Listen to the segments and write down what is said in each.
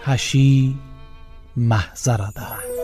هشی محضرده.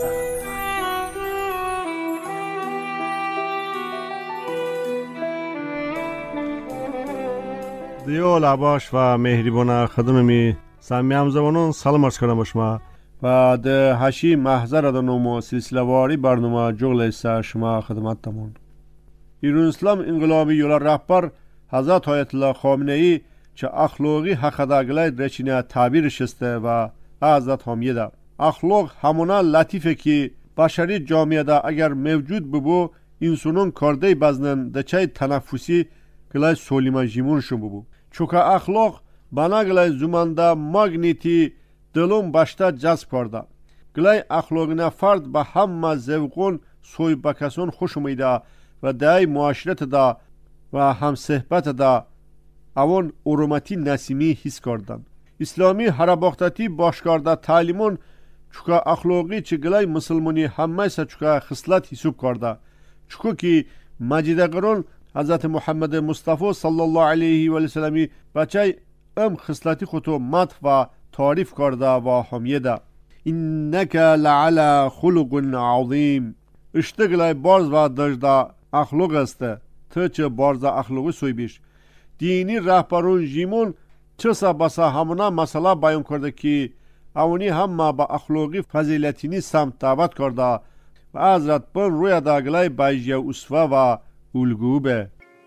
دیو باش و مهربان خدممی سامیام زبانون سلام عرض کنم شما و ده هشی محضرده نمو سلسله واری برنامه جغل ایسا شما خدمتتمون. ایران اسلام انقلابی یولا رهبر حضرت آیت الله خامنه ای چه اخلاقی حقدا گلای رچینه تعبیر شسته و حضرت حامیده. اخلاق همونا لطیفه که بشری جامعه دا اگر موجود ببو انسانون کرده بزنن ده چای تنفسی گلای سولیما جیمونشون ببو. چوکا اخلاق بنا گلای زمانده ماگنیتی دلون باشتا جذب کرده. گلای اخلاقنا فرد به همه زوقون سوی بکسون خوش میده و دای معاشرت دا و هم صحبت دا اون ارومتی نسیمی حس کردن. اسلامی هر باختتی باش کرده تعلیمون چوکا اخلاقی چه گلای مسلمانی همه سا چوکا خصلت حساب کرده. چوکا که مجیدگرون حضرت محمد مصطفی صلی الله علیه و سلمی بچه خصلتی خودو مدح و تعریف کرده و حمیده. اینک لعلی خلق عظیم. اشتگلای بارز و دجده اخلاق است. تو چه بارز اخلاقی سوی بیش. دینی رهبرون جیمون چه سا بسا همونا مسئله بیان کرده که اونی همه با اخلاقی فضیلتینی سمت دعوت کرده و حضرت بن روی داگلای بایجی اسوه و الگو به.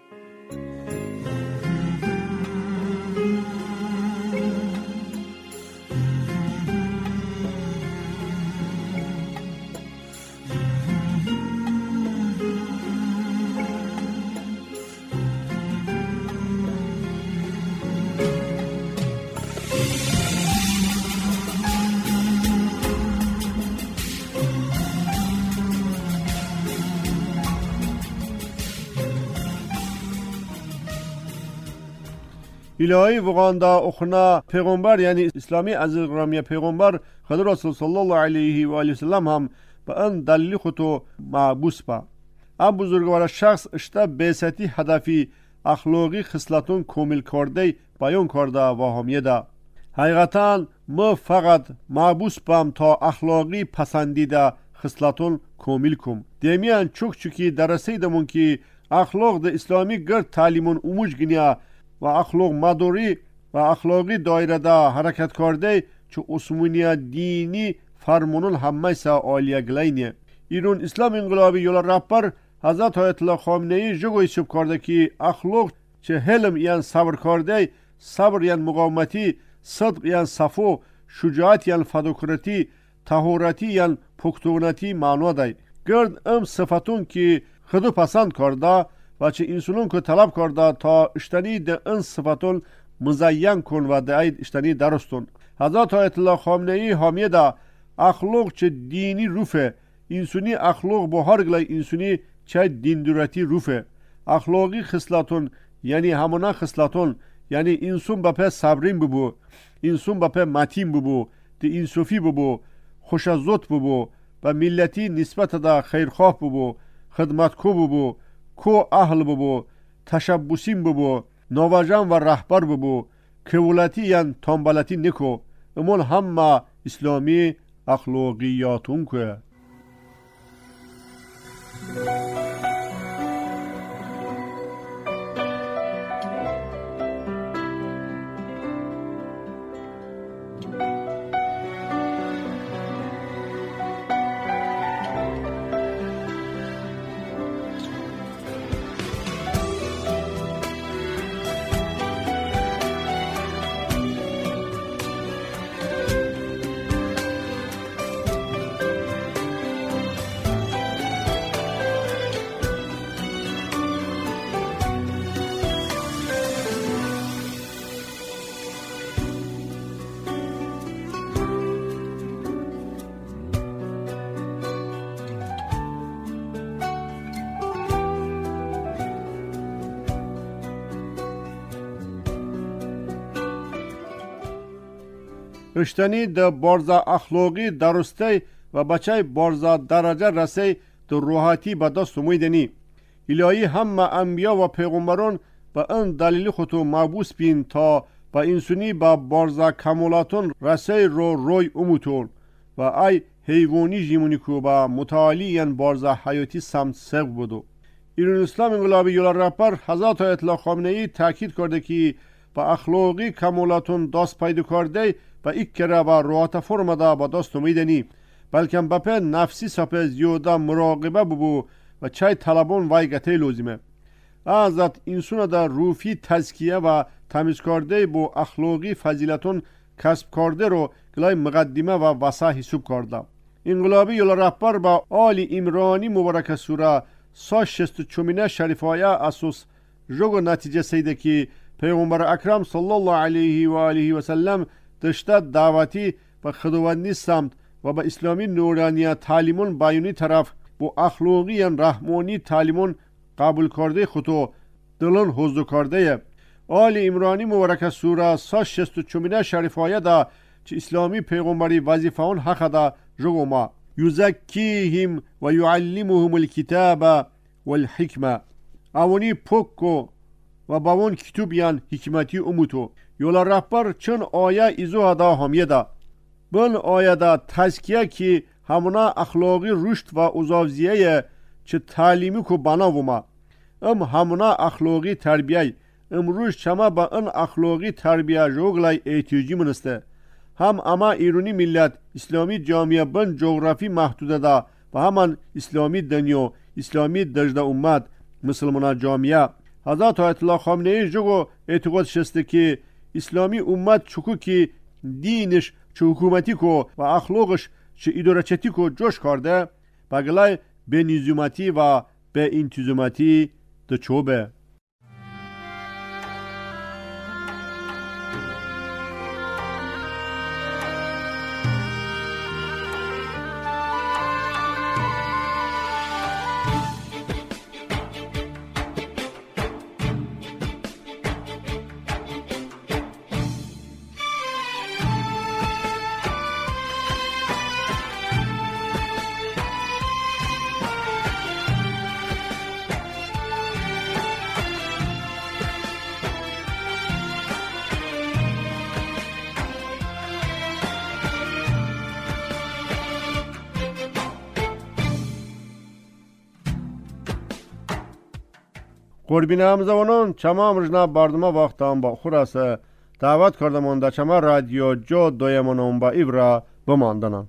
الهی وقاندا اخنا پیغمبر یعنی اسلامی عزیز گرامی پیغمبر خدا رسول صلی الله علیه و آله وسلم هم به ان دلیل خودو معبوس با. ام بزرگوار شخص اشته بیستی هدفی اخلاقی خصلتون کامل کرده بیان کرده و حامیده. حقیقتا ما فقط معبوس بام تا اخلاقی پسندیده خصلتون کامل کم. دیمیان چوکی درسه دمون که اخلاق ده اسلامی گرد تعلیمون اموج گنیا و اخلاق مداری و اخلاقی دایره دا حرکت کرده چه عثمانی دینی فرمونون همه سا آلیه گلینه. ایران اسلام انقلابی یولا رهبر حضرت آیت الله خامنه ای جگوی سب کرده که اخلاق چه حلم یعن صبر کرده، صبر یعن مقاومتی، صدق یعن صفو، شجاعت یعن فداکارتی، طهارتی یعن پختونتی معنا دای. گرد صفتون که خودو پسند کرده و چه انسانون که طلب کرده تا اشتنی ده این صفتون مزین کن و ده اید اشتنی درستون. حضرت آیت الله خامنه ای حامیده اخلاق چه دینی روفه، انسانی اخلاق با هر گلای انسانی چه دین دورتی روفه. اخلاقی خصلتون یعنی همونا خصلتون یعنی انسان با صبرین ببو، انسان با متین ببو، ده انصافی ببو، خوشزوت ببو، و ملتی نسبت ده خیرخواه ببو، خدمتکو ببو، کو اهل ببو، تشبسیم ببو، نواجان و رهبر ببو، کولتی یعن تنبلتی نکو. امون همه اسلامی اخلاقیاتون که. اشتنی ده بارزا اخلاقی درسته و بچه بارزا درجه رسی ده روحاتی به دست مویدنی. الهی همه انبیا و پیغمبران به این دلیل خودو معبوس بین تا و اینسونی با بارزا کمولاتون رسی روی اموتون و ای حیوانی جیمونی کو با متعالی بارزا حیاتی سمت سق بودو. ایران اسلام انقلابی یولار رهبر حضرت آیت الله خامنه ای تاکید کرده که با اخلاقی کمولاتون دست پیدا کرده و ایکره با روات فرمده با دست میدنی بلکه بپه نفسی سپه زیوده مراقبه ببو و چای طلبون وای گته لازمه. ازت انسان در روفی تزکیه و تمیز کرده با اخلاقی فضیلتون کسب کرده رو گلای مقدمه و وسع حساب کرده. انقلابی یولار رهبر با آل عمرانی مبارک سوره 164 شریفایه اساس جوگ نتیجه سیده که پیغمبر اکرم صلی الله علیه و آله و سلم دشته دعوتی و خداوندی سمت و با اسلامی نورانیه تعلیمون بیانی طرف با اخلاقی رحمانی تعلیمون قبول کرده خودو دلن حضور کرده. آل عمرانی مبارک سوره 164 شریفایه دا چه اسلامی پیغمبری وظیفه اون حق دا جگوما یزکیهم و یعلمهم الکتاب والحکمه اوانی پوکو و باون کتوبیان حکمتی اموتو. یولار رهبر چون آیه ایزو دا همیه دا بل آیه دا تزکیه که همونا اخلاقی رشد و ازافزیه چه تعلیمی کو بناوما همونا اخلاقی تربیه امروز چما با ان اخلاقی تربیه جوگلای احتیاجی منسته. هم اما ایرانی ملت اسلامی جامعه بن جغرافی محدوده دا و همان اسلامی دنیا اسلامی دجده امت مسلمان جامعه. حضرت آیت الله خامنه ای جگو اعتقاد شسته که اسلامی امت چکو که دینش چه حکومتی کو و اخلاقش چه ادارچتی کو جوش کرده بگلای به نظامتی و به انتظامتی ده چوبه. قربین همزوانان چما امرجنا باردما وقتان با خوراسه دعوت کردمان در چما رادیو جو دویمانان با ایورا بماندنان.